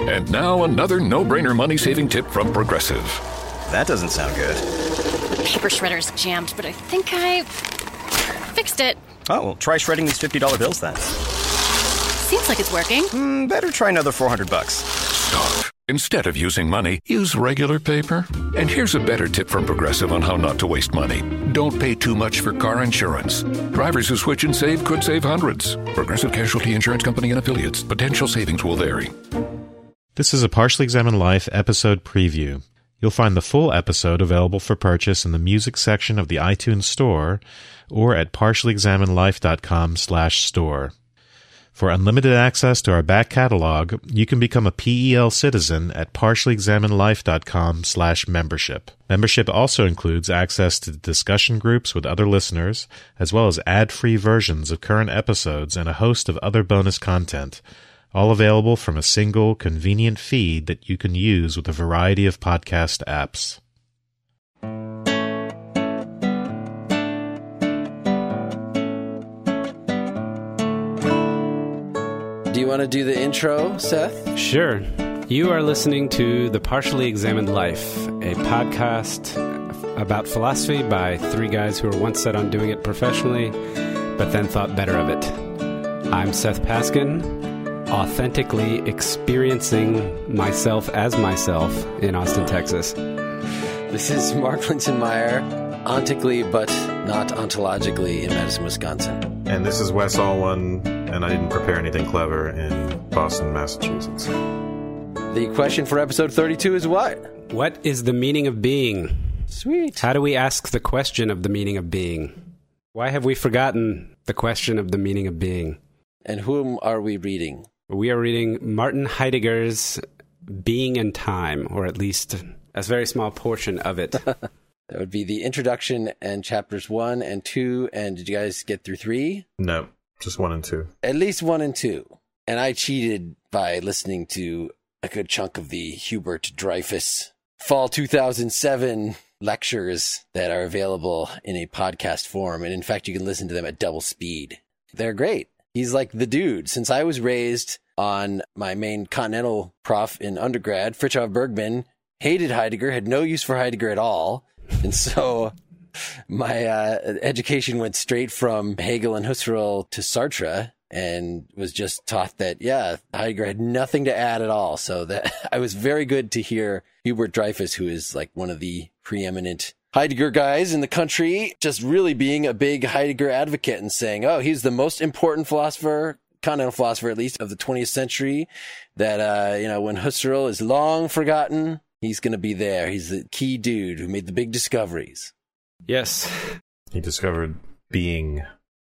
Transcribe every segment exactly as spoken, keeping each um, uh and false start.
And now another no-brainer money-saving tip from Progressive. That doesn't sound good. Paper shredder's jammed, but I think I fixed it. Oh, well, try shredding these fifty dollar bills then. Seems like it's working. Mm, better try another four hundred bucks. Stop. Instead of using money, use regular paper. And here's a better tip from Progressive on how not to waste money. Don't pay too much for car insurance. Drivers who switch and save could save hundreds. Progressive Casualty Insurance Company and Affiliates. Potential savings will vary. This is a Partially Examined Life episode preview. You'll find the full episode available for purchase in the music section of the iTunes Store or at partially examined life dot com slash store. For unlimited access to our back catalog, you can become a P E L citizen at partially examined life dot com slash membership. Membership also includes access to discussion groups with other listeners, as well as ad-free versions of current episodes and a host of other bonus content, all available from a single, convenient feed that you can use with a variety of podcast apps. Do you want to do the intro, Seth? Sure. You are listening to The Partially Examined Life, a podcast about philosophy by three guys who were once set on doing it professionally, but then thought better of it. I'm Seth Paskin, authentically experiencing myself as myself in Austin, Texas. This is Mark Linsenmeyer, ontically but not ontologically in Madison, Wisconsin. And this is Wes Alwan, and I didn't prepare anything clever in Boston, Massachusetts. The question for episode thirty-two is what? What is the meaning of being? Sweet. How do we ask the question of the meaning of being? Why have we forgotten the question of the meaning of being? And whom are we reading? We are reading Martin Heidegger's Being and Time, or at least a very small portion of it. That would be the introduction and chapters one and two. And did you guys get through three? No, just one and two. At least one and two. And I cheated by listening to a good chunk of the Hubert Dreyfus fall two thousand seven lectures that are available in a podcast form. And in fact, you can listen to them at double speed. They're great. He's like the dude. Since I was raised on my main Continental prof in undergrad, Fritjof Bergman hated Heidegger, had no use for Heidegger at all. And so my uh, education went straight from Hegel and Husserl to Sartre and was just taught that, yeah, Heidegger had nothing to add at all. So that I was very good to hear Hubert Dreyfus, who is like one of the preeminent Heidegger guys in the country, just really being a big Heidegger advocate and saying, oh, he's the most important philosopher, continental philosopher, at least, of the twentieth century, that, uh, you know, when Husserl is long forgotten, he's going to be there. He's the key dude who made the big discoveries. Yes. He discovered being.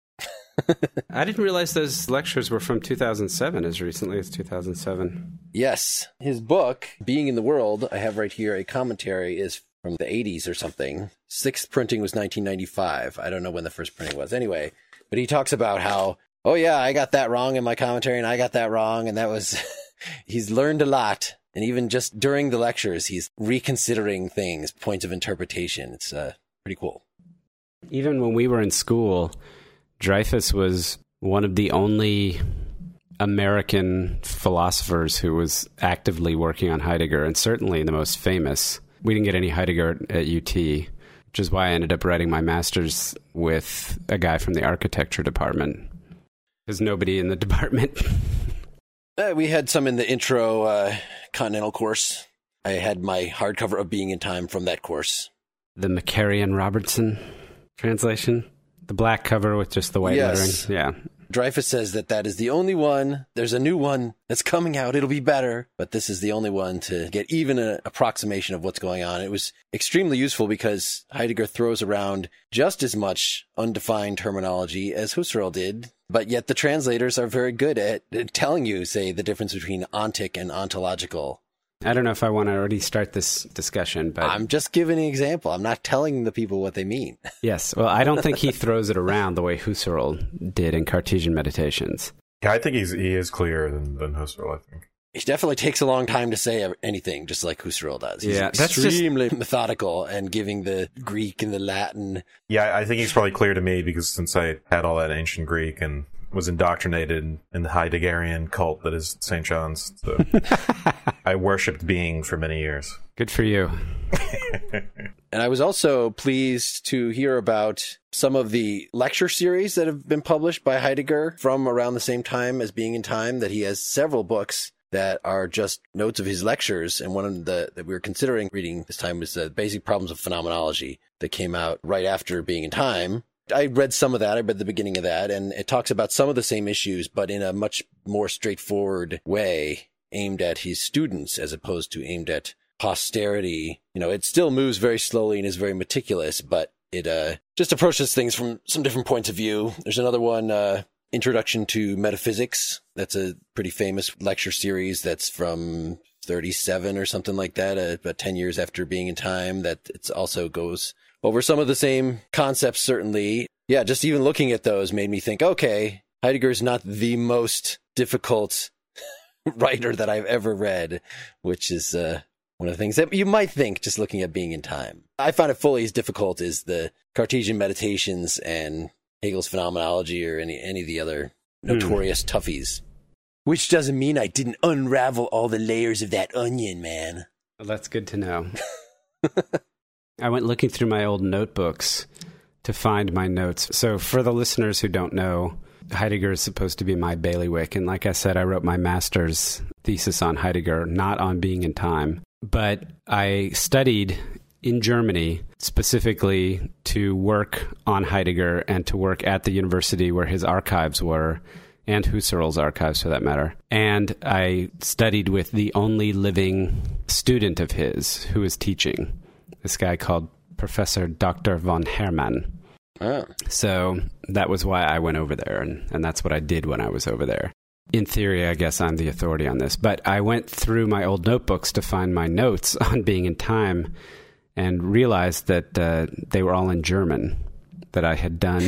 I didn't realize those lectures were from two thousand seven, as recently as two thousand seven. Yes. His book, Being in the World, I have right here a commentary, is from the eighties or something. Sixth printing was nineteen ninety-five. I don't know when the first printing was. Anyway, but he talks about how, oh yeah, I got that wrong in my commentary and I got that wrong. And that was, he's learned a lot. And even just during the lectures, he's reconsidering things, points of interpretation. It's uh, pretty cool. Even when we were in school, Dreyfus was one of the only American philosophers who was actively working on Heidegger, and certainly the most famous. We didn't get any Heidegger at U T, which is why I ended up writing my master's with a guy from the architecture department. There's nobody in the department. Uh, we had some in the intro uh, Continental course. I had my hardcover of Being in Time from that course. The Macarian Robertson translation. The black cover with just the white yes. lettering. Yeah. Dreyfus says that that is the only one. There's a new one that's coming out. It'll be better. But this is the only one to get even an approximation of what's going on. It was extremely useful because Heidegger throws around just as much undefined terminology as Husserl did. But yet the translators are very good at telling you, say, the difference between ontic and ontological. I don't know if I want to already start this discussion, but I'm just giving an example. I'm not telling the people what they mean. Yes. Well, I don't think he throws it around the way Husserl did in Cartesian Meditations. Yeah, I think he's he is clearer than, than Husserl, I think. He definitely takes a long time to say anything, just like Husserl does. He's yeah, that's extremely just methodical and giving the Greek and the Latin. Yeah, I think he's probably clear to me because since I had all that ancient Greek and was indoctrinated in the Heideggerian cult that is Saint John's. So. worshipped being for many years. Good for you. And I was also pleased to hear about some of the lecture series that have been published by Heidegger from around the same time as Being in Time, that he has several books that are just notes of his lectures. And one of the that we were considering reading this time was the Basic Problems of Phenomenology that came out right after Being in Time. I read some of that. I read the beginning of that, and it talks about some of the same issues, but in a much more straightforward way, aimed at his students as opposed to aimed at posterity. You know, it still moves very slowly and is very meticulous, but it uh, just approaches things from some different points of view. There's another one, uh, Introduction to Metaphysics. That's a pretty famous lecture series that's from thirty-seven or something like that, uh, about ten years after Being in Time, that it also goes over some of the same concepts, certainly. Yeah, just even looking at those made me think, okay, Heidegger's not the most difficult writer that I've ever read, which is uh, one of the things that you might think just looking at Being in Time. I found it fully as difficult as the Cartesian Meditations and Hegel's Phenomenology or any, any of the other notorious hmm. toughies. Which doesn't mean I didn't unravel all the layers of that onion, man. Well, that's good to know. I went looking through my old notebooks to find my notes. So for the listeners who don't know, Heidegger is supposed to be my bailiwick. And like I said, I wrote my master's thesis on Heidegger, not on Being in Time. But I studied in Germany specifically to work on Heidegger and to work at the university where his archives were, and Husserl's archives for that matter. And I studied with the only living student of his who was teaching, this guy called Professor Doctor von Hermann. Oh. So that was why I went over there, and, and that's what I did when I was over there. In theory, I guess I'm the authority on this, but I went through my old notebooks to find my notes on Being in Time and realized that uh, they were all in German, that I had done.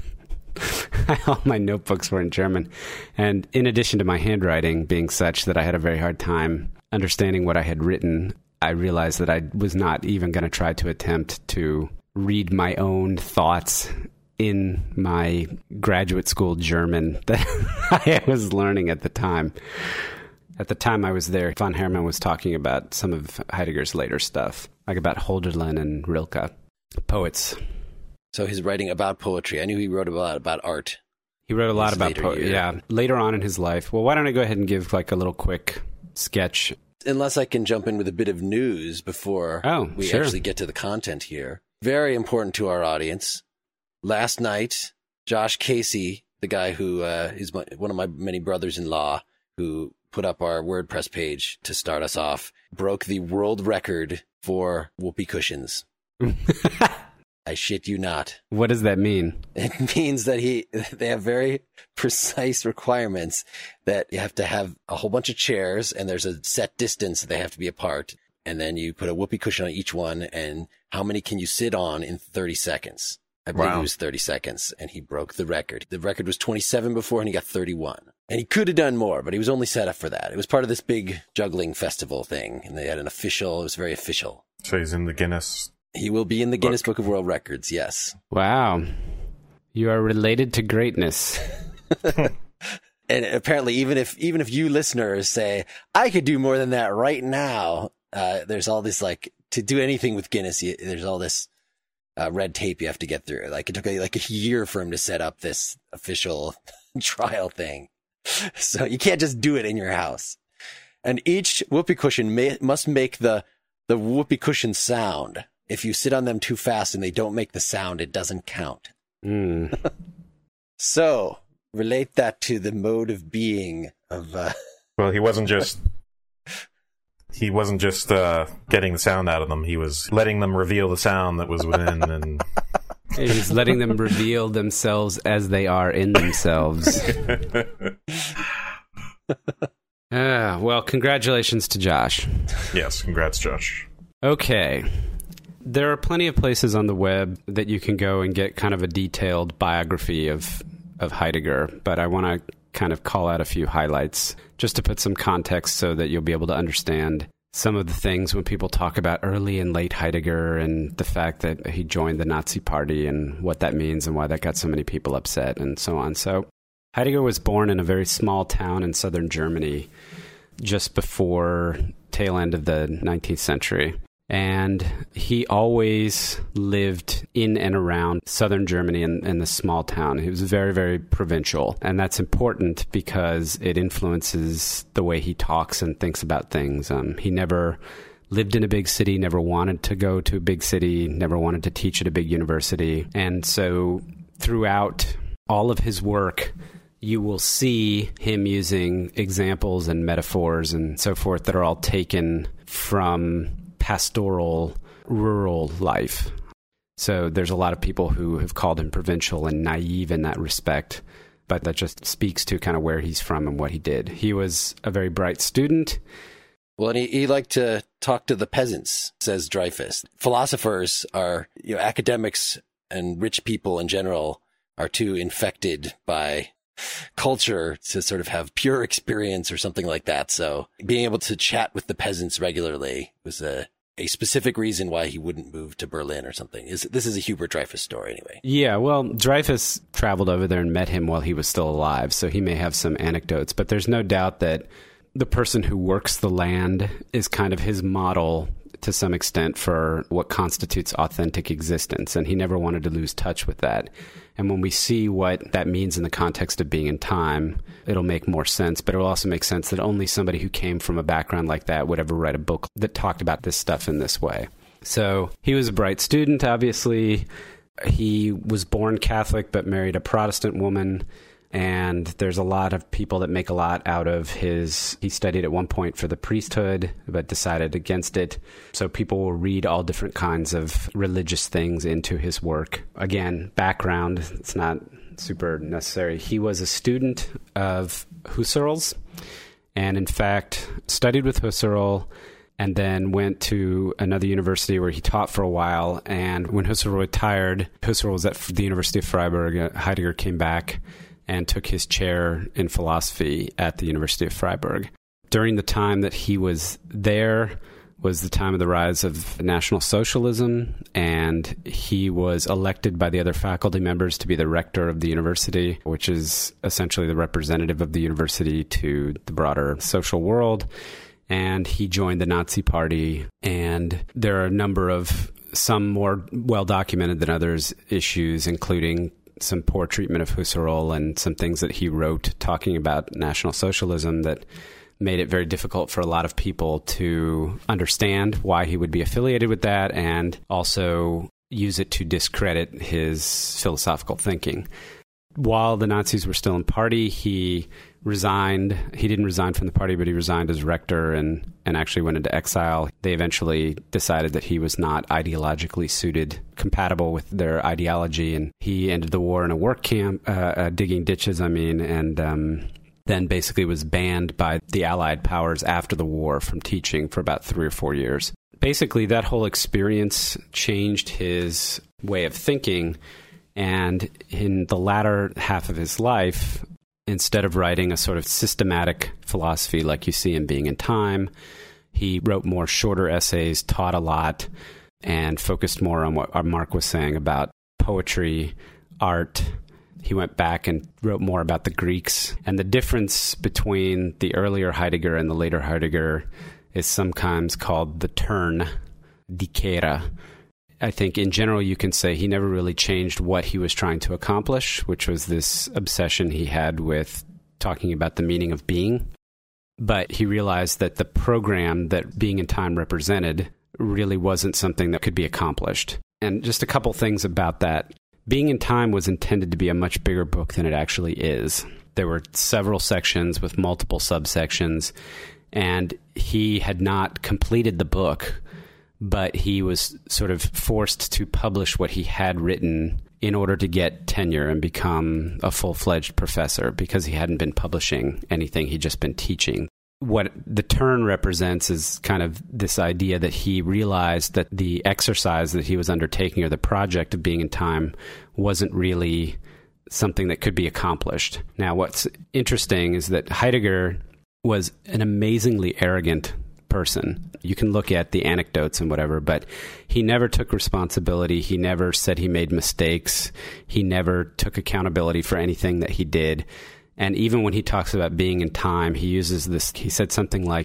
All my notebooks were in German. And in addition to my handwriting being such that I had a very hard time understanding what I had written, I realized that I was not even going to try to attempt to read my own thoughts in my graduate school German that I was learning at the time. At the time I was there, von Hermann was talking about some of Heidegger's later stuff, like about Hölderlin and Rilke, poets. So he's writing about poetry. I knew he wrote a lot about art. He wrote a lot about poetry, yeah, later on in his life. Well, why don't I go ahead and give like a little quick sketch. Unless I can jump in with a bit of news before oh, we sure. actually get to the content here. Very important to our audience. Last night, Josh Casey, the guy who uh, is my, one of my many brothers-in-law, who put up our WordPress page to start us off, broke the world record for whoopee cushions. I shit you not. What does that mean? It means that he they have very precise requirements that you have to have a whole bunch of chairs and there's a set distance that they have to be apart. And then you put a whoopee cushion on each one, and how many can you sit on in thirty seconds? I believe wow. It was thirty seconds, and he broke the record. The record was twenty-seven before, and he got thirty-one. And he could have done more, but he was only set up for that. It was part of this big juggling festival thing, and they had an official, it was very official. So he's in the Guinness He will be in the Guinness Book. Book of World Records, yes. Wow. You are related to greatness. And apparently, even if even if you listeners say, I could do more than that right now, uh, there's all this, like, to do anything with Guinness, you, there's all this uh, red tape you have to get through. Like, it took like a year for him to set up this official trial thing. So you can't just do it in your house. And each whoopee cushion may, must make the, the whoopee cushion sound. If you sit on them too fast and they don't make the sound, it doesn't count. Mm. So relate that to the mode of being of. Uh... Well, he wasn't just he wasn't just uh, getting the sound out of them. He was letting them reveal the sound that was within, and he's letting them reveal themselves as they are in themselves. Ah, well, congratulations to Josh. Yes, congrats, Josh. Okay. There are plenty of places on the web that you can go and get kind of a detailed biography of, of Heidegger, but I want to kind of call out a few highlights just to put some context so that you'll be able to understand some of the things when people talk about early and late Heidegger and the fact that he joined the Nazi Party and what that means and why that got so many people upset and so on. So Heidegger was born in a very small town in southern Germany just before tail end of the nineteenth century. And he always lived in and around southern Germany in, in this small town. He was very, very provincial. And that's important because it influences the way he talks and thinks about things. Um, he never lived in a big city, never wanted to go to a big city, never wanted to teach at a big university. And so throughout all of his work, you will see him using examples and metaphors and so forth that are all taken from pastoral, rural life. So there's a lot of people who have called him provincial and naive in that respect, but that just speaks to kind of where he's from and what he did. He was a very bright student. Well, and he, he liked to talk to the peasants, says Dreyfus. Philosophers are, you know, academics and rich people in general are too infected by culture to sort of have pure experience or something like that. So being able to chat with the peasants regularly was a, a specific reason why he wouldn't move to Berlin or something. Is This is a Hubert Dreyfus story anyway. Yeah, well, Dreyfus traveled over there and met him while he was still alive, so he may have some anecdotes, but there's no doubt that the person who works the land is kind of his model to some extent for what constitutes authentic existence, and he never wanted to lose touch with that. And when we see what that means in the context of being in time, it'll make more sense, but it'll also make sense that only somebody who came from a background like that would ever write a book that talked about this stuff in this way. So he was a bright student, obviously. He was born Catholic but married a Protestant woman. And there's a lot of people that make a lot out of his, he studied at one point for the priesthood, but decided against it. So people will read all different kinds of religious things into his work. Again, background, it's not super necessary. He was a student of Husserl's, and in fact, studied with Husserl, and then went to another university where he taught for a while. And when Husserl retired, Husserl was at the University of Freiburg. Heidegger came back and took his chair in philosophy at the University of Freiburg. During the time that he was there was the time of the rise of National Socialism, and he was elected by the other faculty members to be the rector of the university, which is essentially the representative of the university to the broader social world. And he joined the Nazi Party, and there are a number of, some more well-documented than others, issues, including some poor treatment of Husserl and some things that he wrote talking about National Socialism that made it very difficult for a lot of people to understand why he would be affiliated with that, and also use it to discredit his philosophical thinking. While the Nazis were still in party, he resigned. He didn't resign from the party, but he resigned as rector and, and actually went into exile. They eventually decided that he was not ideologically suited, compatible with their ideology, and he ended the war in a work camp, uh, uh, digging ditches, I mean, and um, then basically was banned by the Allied powers after the war from teaching for about three or four years. Basically, that whole experience changed his way of thinking. And in the latter half of his life, instead of writing a sort of systematic philosophy like you see in Being in Time, he wrote more shorter essays, taught a lot, and focused more on what Mark was saying about poetry, art. He went back and wrote more about the Greeks. And the difference between the earlier Heidegger and the later Heidegger is sometimes called the turn, die Kehre. I think in general you can say he never really changed what he was trying to accomplish, which was this obsession he had with talking about the meaning of being. But he realized that the program that Being in Time represented really wasn't something that could be accomplished. And just a couple things about that. Being in Time was intended to be a much bigger book than it actually is. There were several sections with multiple subsections, and he had not completed the book, but he was sort of forced to publish what he had written in order to get tenure and become a full-fledged professor, because he hadn't been publishing anything, he'd just been teaching. What the turn represents is kind of this idea that he realized that the exercise that he was undertaking, or the project of Being in Time, wasn't really something that could be accomplished. Now, what's interesting is that Heidegger was an amazingly arrogant person. You can look at the anecdotes and whatever, but he never took responsibility. He never said he made mistakes. He never took accountability for anything that he did. And even when he talks about Being in Time, he uses this, he said something like,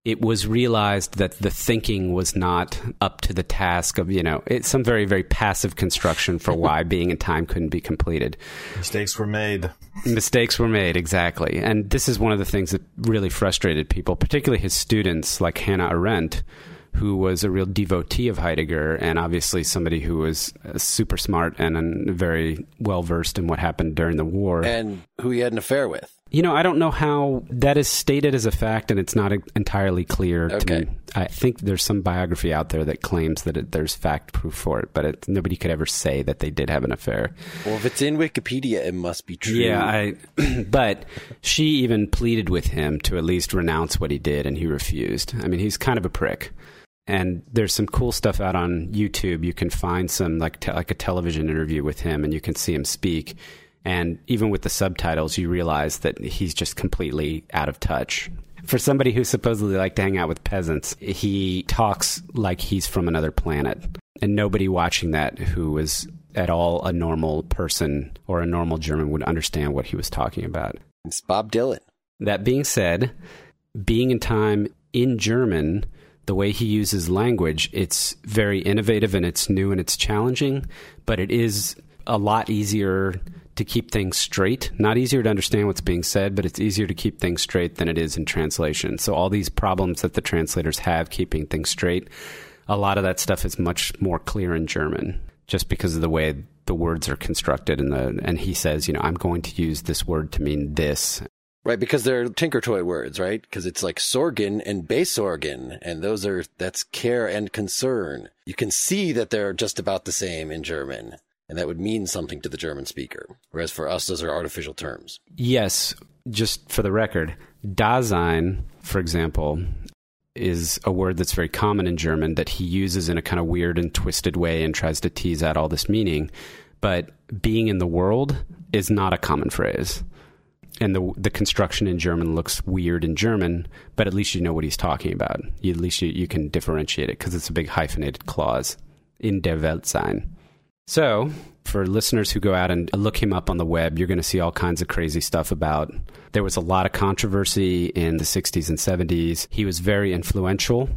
it was realized that the thinking was not up to the task of, you know, it's some very, very passive construction for why Being in Time couldn't be completed. Mistakes were made. Mistakes were made, exactly. And this is one of the things that really frustrated people, particularly his students like Hannah Arendt, who was a real devotee of Heidegger and obviously somebody who was super smart and very well-versed in what happened during the war. And who he had an affair with. You know, I don't know how that is stated as a fact, and it's not entirely clear okay. to me. I think there's some biography out there that claims that it, there's fact proof for it, but it, nobody could ever say that they did have an affair. Well, if it's in Wikipedia, it must be true. Yeah, I, but she even pleaded with him to at least renounce what he did, and he refused. I mean, he's kind of a prick. And there's some cool stuff out on YouTube. You can find some like te- like a television interview with him, and you can see him speak. And even with the subtitles, you realize that he's just completely out of touch. For somebody who supposedly liked to hang out with peasants, he talks like he's from another planet. And nobody watching that who was at all a normal person or a normal German would understand what he was talking about. It's Bob Dylan. That being said, Being in Time in German, the way he uses language, it's very innovative and it's new and it's challenging, but it is a lot easier to keep things straight. Not easier to understand what's being said, but it's easier to keep things straight than it is in translation. So all these problems that the translators have keeping things straight, a lot of that stuff is much more clear in German, just because of the way the words are constructed. And the and he says, you know, I'm going to use this word to mean this. Right, because they're Tinker Toy words, right? Because it's like Sorgen and Besorgen, and those are, that's care and concern. You can see that they're just about the same in German, and that would mean something to the German speaker. Whereas for us, those are artificial terms. Yes, just for the record, Dasein, for example, is a word that's very common in German that he uses in a kind of weird and twisted way and tries to tease out all this meaning. But being in the world is not a common phrase. And the the construction in German looks weird in German, but at least you know what he's talking about. You, at least you, you can differentiate it because it's a big hyphenated clause, in der Welt sein. So, for listeners who go out and look him up on the web, you're going to see all kinds of crazy stuff about. There was a lot of controversy in the sixties and seventies. He was very influential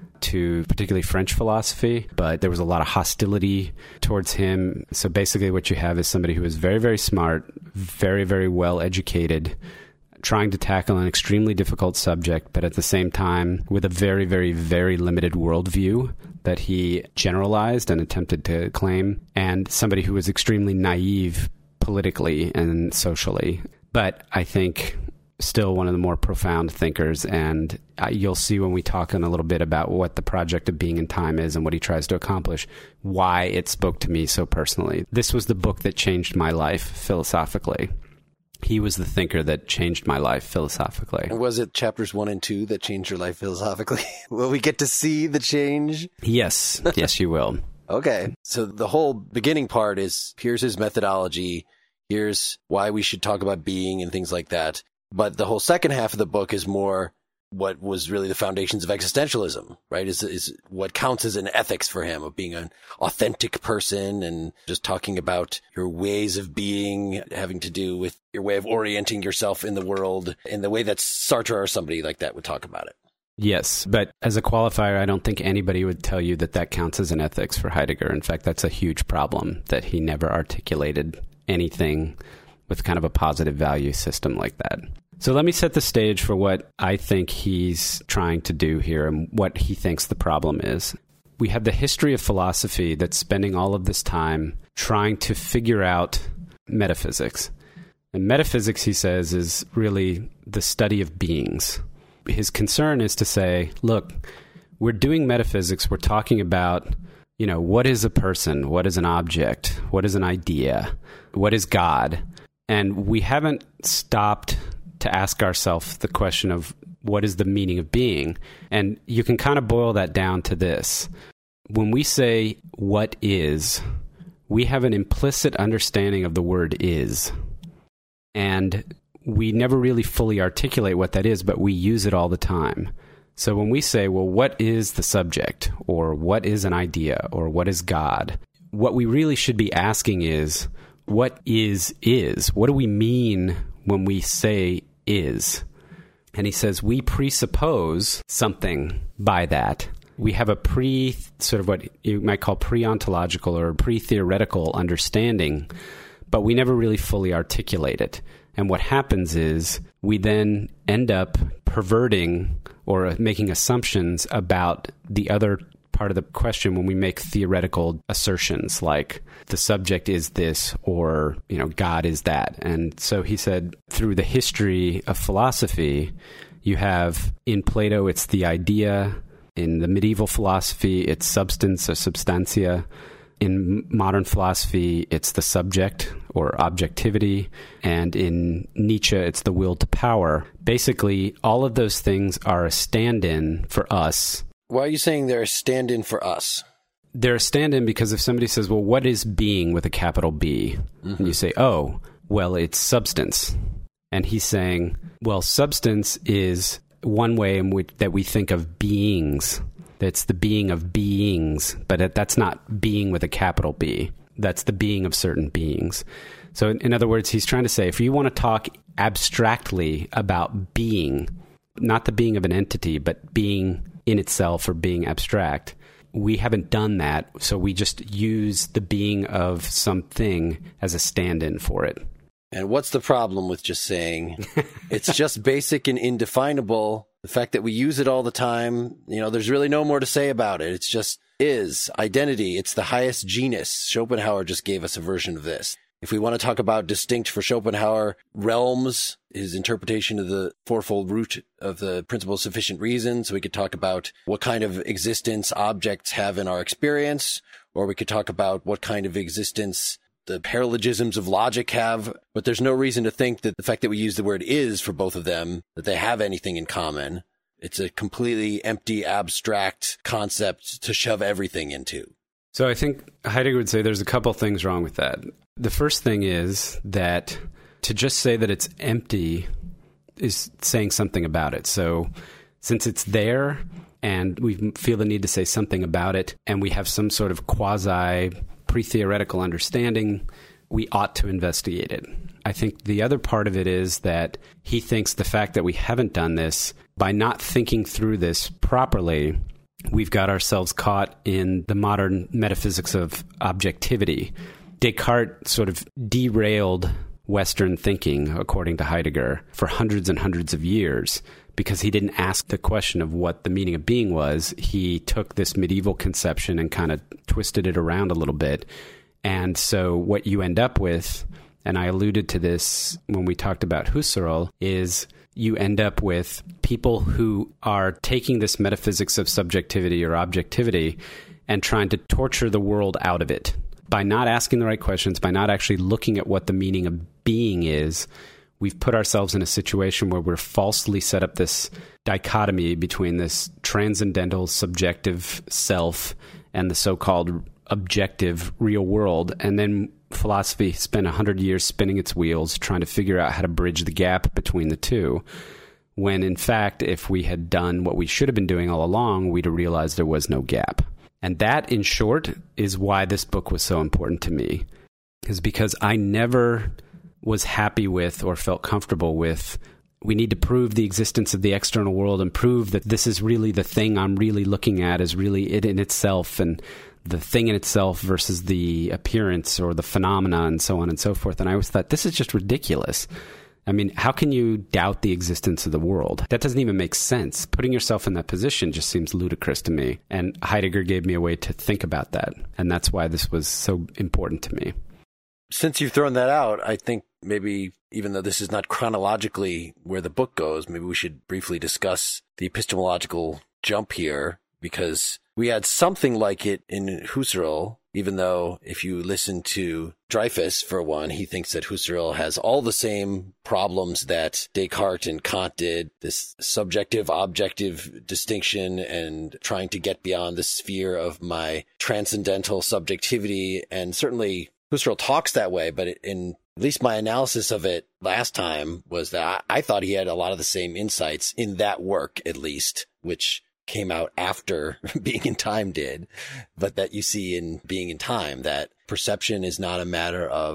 to particularly French philosophy, but there was a lot of hostility towards him. So basically what you have is somebody who is very, very smart, very, very well educated, trying to tackle an extremely difficult subject, but at the same time with a very, very, very limited worldview that he generalized and attempted to claim, and somebody who was extremely naive politically and socially. But I think still one of the more profound thinkers, and uh, you'll see when we talk in a little bit about what the project of Being in Time is and what he tries to accomplish, why it spoke to me so personally. This was the book that changed my life philosophically. He was the thinker that changed my life philosophically. And was it chapters one and two that changed your life philosophically? Will we get to see the change? Yes. Yes, you will. Okay. So the whole beginning part is, here's his methodology. Here's why we should talk about being and things like that. But the whole second half of the book is more what was really the foundations of existentialism, right? Is is what counts as an ethics for him of being an authentic person, and just talking about your ways of being having to do with your way of orienting yourself in the world in the way that Sartre or somebody like that would talk about it. Yes, but as a qualifier, I don't think anybody would tell you that that counts as an ethics for Heidegger. In fact, that's a huge problem, that he never articulated anything with kind of a positive value system like that. So let me set the stage for what I think he's trying to do here and what he thinks the problem is. We have the history of philosophy that's spending all of this time trying to figure out metaphysics. And metaphysics, he says, is really the study of beings. His concern is to say, look, we're doing metaphysics, we're talking about, you know, what is a person? What is an object? What is an idea? What is God? And we haven't stopped to ask ourselves the question of what is the meaning of being? And you can kind of boil that down to this. When we say what is, we have an implicit understanding of the word is. And we never really fully articulate what that is, but we use it all the time. So when we say, well, what is the subject? Or what is an idea? Or what is God? What we really should be asking is, what is is? What do we mean when we say is? And he says, we presuppose something by that. We have a pre, sort of what you might call pre-ontological or pre-theoretical understanding, but we never really fully articulate it. And what happens is we then end up perverting or making assumptions about the other part of the question when we make theoretical assertions like the subject is this or, you know, God is that. And so he said through the history of philosophy, you have in Plato, it's the idea. In the medieval philosophy, it's substance or substantia. In modern philosophy, it's the subject or objectivity. And in Nietzsche, it's the will to power. Basically, all of those things are a stand-in for us. Why are you saying they're a stand-in for us? They're a stand-in because if somebody says, well, what is being with a capital B? Mm-hmm. And you say, oh, well, it's substance. And he's saying, well, substance is one way in which that we think of beings. That's the being of beings, but that's not being with a capital B. That's the being of certain beings. So in, in other words, he's trying to say, if you want to talk abstractly about being, not the being of an entity, but being in itself or being abstract, we haven't done that. So we just use the being of something as a stand-in for it. And what's the problem with just saying it's just basic and indefinable? The fact that we use it all the time, you know, there's really no more to say about it. It's just is identity. It's the highest genus. Schopenhauer just gave us a version of this. If we want to talk about distinct for Schopenhauer realms, his interpretation of the fourfold root of the principle of sufficient reason, so we could talk about what kind of existence objects have in our experience, or we could talk about what kind of existence the paralogisms of logic have, but there's no reason to think that the fact that we use the word is for both of them, that they have anything in common. It's a completely empty, abstract concept to shove everything into. So I think Heidegger would say there's a couple things wrong with that. The first thing is that to just say that it's empty is saying something about it. So since it's there and we feel the need to say something about it, and we have some sort of quasi pre-theoretical understanding, we ought to investigate it. I think the other part of it is that he thinks the fact that we haven't done this, by not thinking through this properly, we've got ourselves caught in the modern metaphysics of objectivity. Descartes sort of derailed Western thinking, according to Heidegger, for hundreds and hundreds of years, because he didn't ask the question of what the meaning of being was. He took this medieval conception and kind of twisted it around a little bit. And so what you end up with, and I alluded to this when we talked about Husserl, is you end up with people who are taking this metaphysics of subjectivity or objectivity and trying to torture the world out of it by not asking the right questions, by not actually looking at what the meaning of being is. We've put ourselves in a situation where we're falsely set up this dichotomy between this transcendental subjective self and the so-called objective real world. And then philosophy spent a hundred years spinning its wheels trying to figure out how to bridge the gap between the two. When in fact, if we had done what we should have been doing all along, we'd have realized there was no gap. And that, in short, is why this book was so important to me, is because I never was happy with or felt comfortable with, we need to prove the existence of the external world and prove that this is really the thing I'm really looking at is really it in itself, and the thing in itself versus the appearance or the phenomena and so on and so forth. And I always thought, this is just ridiculous. I mean, how can you doubt the existence of the world? That doesn't even make sense. Putting yourself in that position just seems ludicrous to me. And Heidegger gave me a way to think about that. And that's why this was so important to me. Since you've thrown that out, I think maybe, even though this is not chronologically where the book goes, maybe we should briefly discuss the epistemological jump here, because we had something like it in Husserl, even though if you listen to Dreyfus, for one, he thinks that Husserl has all the same problems that Descartes and Kant did, this subjective-objective distinction and trying to get beyond the sphere of my transcendental subjectivity. And certainly Husserl talks that way, but in at least my analysis of it last time was that I, I thought he had a lot of the same insights in that work, at least, which came out after Being in Time did, but that you see in Being in Time, that perception is not a matter of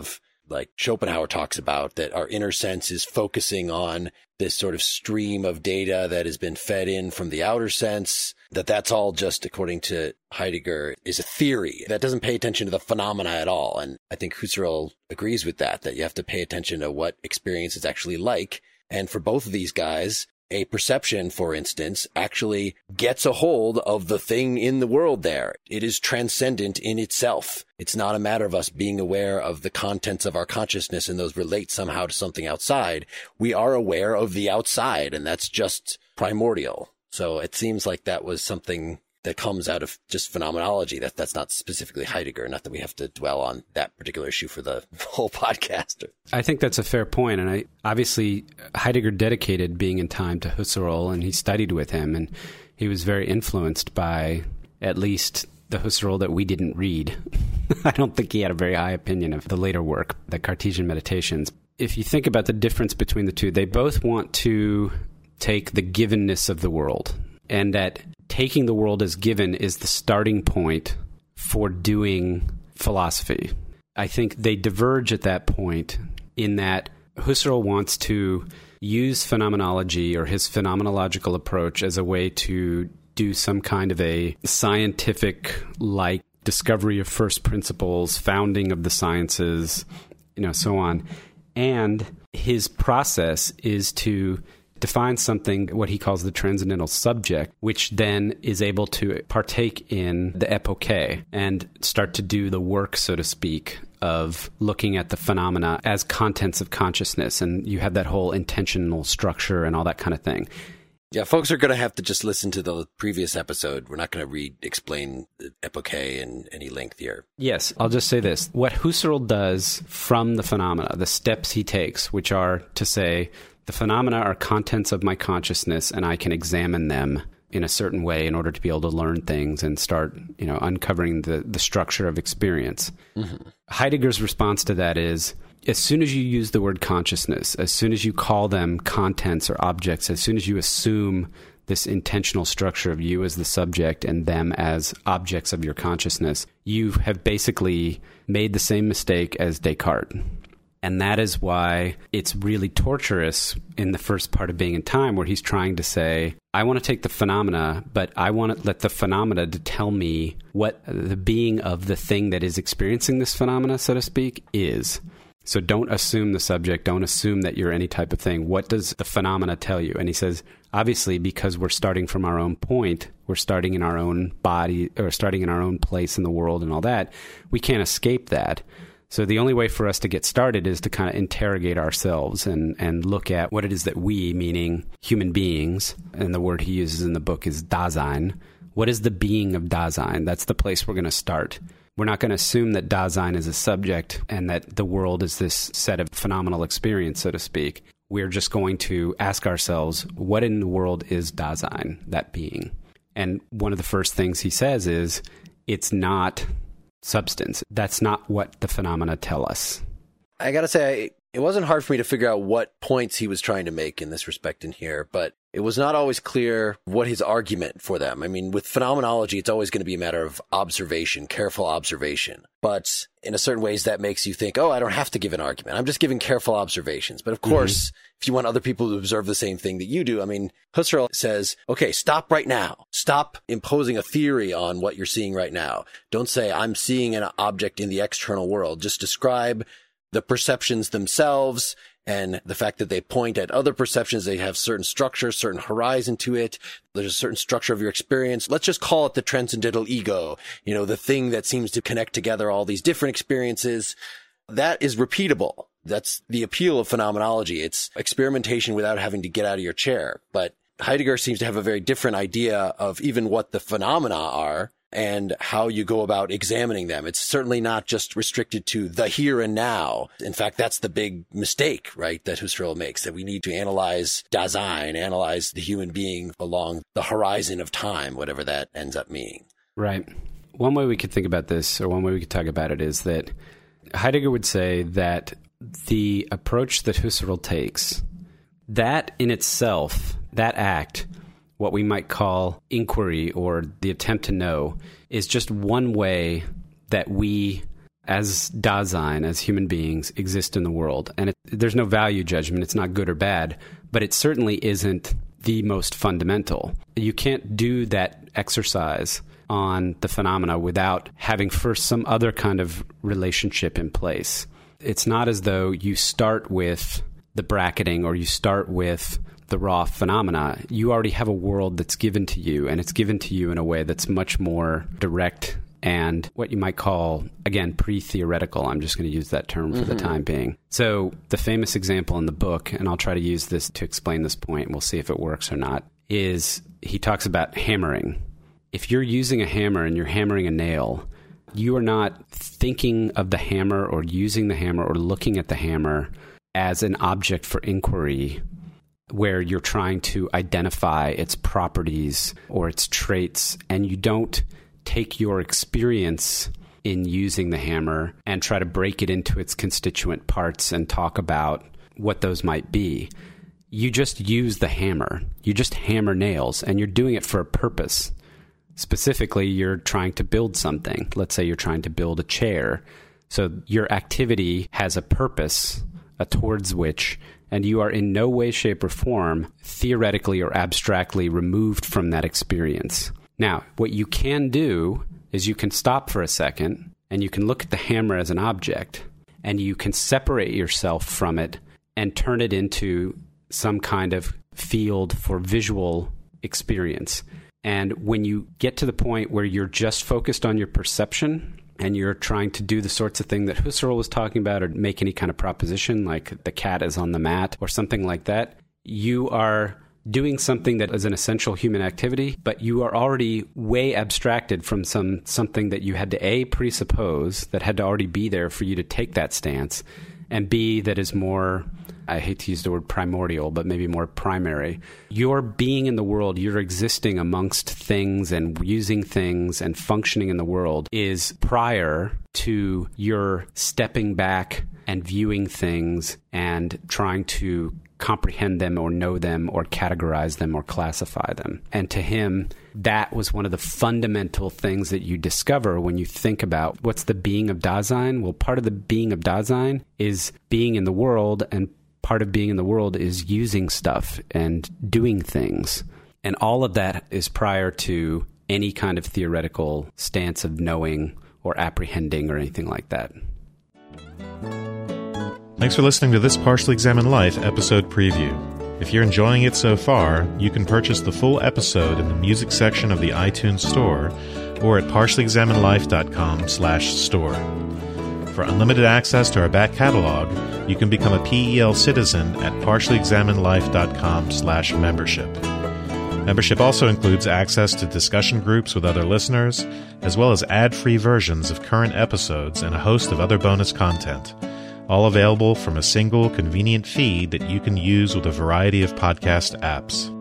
like Schopenhauer talks about, that our inner sense is focusing on this sort of stream of data that has been fed in from the outer sense, that that's all just, according to Heidegger, is a theory that doesn't pay attention to the phenomena at all. And I think Husserl agrees with that, that you have to pay attention to what experience is actually like. And for both of these guys, a perception, for instance, actually gets a hold of the thing in the world there. It is transcendent in itself. It's not a matter of us being aware of the contents of our consciousness and those relate somehow to something outside. We are aware of the outside, and that's just primordial. So it seems like that was something that comes out of just phenomenology. That that's not specifically Heidegger. Not that we have to dwell on that particular issue for the whole podcast. I think that's a fair point. And I obviously Heidegger dedicated being in time to Husserl, and he studied with him, and he was very influenced by at least the Husserl that we didn't read. I don't think he had a very high opinion of the later work, the Cartesian Meditations. If you think about the difference between the two, they both want to take the givenness of the world, and that taking the world as given is the starting point for doing philosophy. I think they diverge at that point in that Husserl wants to use phenomenology or his phenomenological approach as a way to do some kind of a scientific-like discovery of first principles, founding of the sciences, you know, so on. And his process is to define something, what he calls the transcendental subject, which then is able to partake in the epoché and start to do the work, so to speak, of looking at the phenomena as contents of consciousness. And you have that whole intentional structure and all that kind of thing. Yeah, folks are going to have to just listen to the previous episode. We're not going to re-explain the epoché in any length here. Yes, I'll just say this. What Husserl does from the phenomena, the steps he takes, which are to say, the phenomena are contents of my consciousness, and I can examine them in a certain way in order to be able to learn things and start, you know, uncovering the, the structure of experience. Mm-hmm. Heidegger's response to that is, as soon as you use the word consciousness, as soon as you call them contents or objects, as soon as you assume this intentional structure of you as the subject and them as objects of your consciousness, you have basically made the same mistake as Descartes. And that is why it's really torturous in the first part of Being in Time, where he's trying to say, I want to take the phenomena, but I want to let the phenomena to tell me what the being of the thing that is experiencing this phenomena, so to speak, is. So don't assume the subject. Don't assume that you're any type of thing. What does the phenomena tell you? And he says, obviously, because we're starting from our own point, we're starting in our own body, or starting in our own place in the world and all that, we can't escape that. So the only way for us to get started is to kind of interrogate ourselves and, and look at what it is that we, meaning human beings, and the word he uses in the book is Dasein. What is the being of Dasein? That's the place we're going to start. We're not going to assume that Dasein is a subject and that the world is this set of phenomenal experience, so to speak. We're just going to ask ourselves, what in the world is Dasein, that being? And one of the first things he says is, it's not substance. That's not what the phenomena tell us. I gotta say, it wasn't hard for me to figure out what points he was trying to make in this respect in here, but it was not always clear what his argument for them. I mean, with phenomenology, it's always going to be a matter of observation, careful observation. But in a certain ways, that makes you think, oh, I don't have to give an argument. I'm just giving careful observations. But of course, mm-hmm. if you want other people to observe the same thing that you do, I mean, Husserl says, okay, stop right now. Stop imposing a theory on what you're seeing right now. Don't say, I'm seeing an object in the external world. Just describe the perceptions themselves and the fact that they point at other perceptions. They have certain structure, certain horizon to it. There's a certain structure of your experience. Let's just call it the transcendental ego, you know, the thing that seems to connect together all these different experiences. That is repeatable. That's the appeal of phenomenology. It's experimentation without having to get out of your chair. But Heidegger seems to have a very different idea of even what the phenomena are and how you go about examining them. It's certainly not just restricted to the here and now. In fact, that's the big mistake, right, that Husserl makes, that we need to analyze Dasein, analyze the human being along the horizon of time, whatever that ends up meaning. Right. One way we could think about this, or one way we could talk about it, is that Heidegger would say that the approach that Husserl takes, that in itself, that act, what we might call inquiry or the attempt to know, is just one way that we as Dasein, as human beings, exist in the world. And it, there's no value judgment. It's not good or bad, but it certainly isn't the most fundamental. You can't do that exercise on the phenomena without having first some other kind of relationship in place. It's not as though you start with the bracketing or you start with the raw phenomena. You already have a world that's given to you, and it's given to you in a way that's much more direct and what you might call, again, pre-theoretical. I'm just going to use that term for mm-hmm. the time being. So the famous example in the book, and I'll try to use this to explain this point, and we'll see if it works or not, is he talks about hammering. If you're using a hammer and you're hammering a nail, you are not thinking of the hammer or using the hammer or looking at the hammer as an object for inquiry where you're trying to identify its properties or its traits, and you don't take your experience in using the hammer and try to break it into its constituent parts and talk about what those might be. You just use the hammer. You just hammer nails, and you're doing it for a purpose. Specifically, you're trying to build something. Let's say you're trying to build a chair. So your activity has a purpose uh, towards which, and you are in no way, shape, or form theoretically or abstractly removed from that experience. Now, what you can do is you can stop for a second and you can look at the hammer as an object, and you can separate yourself from it and turn it into some kind of field for visual experience. And when you get to the point where you're just focused on your perception and you're trying to do the sorts of thing that Husserl was talking about or make any kind of proposition like the cat is on the mat or something like that, you are doing something that is an essential human activity, but you are already way abstracted from some something that you had to A, presuppose, that had to already be there for you to take that stance, and B, that is more, I hate to use the word primordial, but maybe more primary. Your being in the world, your existing amongst things and using things and functioning in the world is prior to your stepping back and viewing things and trying to comprehend them or know them or categorize them or classify them. And to him, that was one of the fundamental things that you discover when you think about what's the being of Dasein. Well, part of the being of Dasein is being in the world, and part of being in the world is using stuff and doing things. And all of that is prior to any kind of theoretical stance of knowing or apprehending or anything like that. Thanks for listening to this Partially Examined Life episode preview. If you're enjoying it so far, you can purchase the full episode in the music section of the iTunes Store or at partially examined life dot com slash store. For unlimited access to our back catalog, you can become a P E L citizen at partially examined life dot com slash membership. Membership also includes access to discussion groups with other listeners, as well as ad-free versions of current episodes and a host of other bonus content, all available from a single convenient feed that you can use with a variety of podcast apps.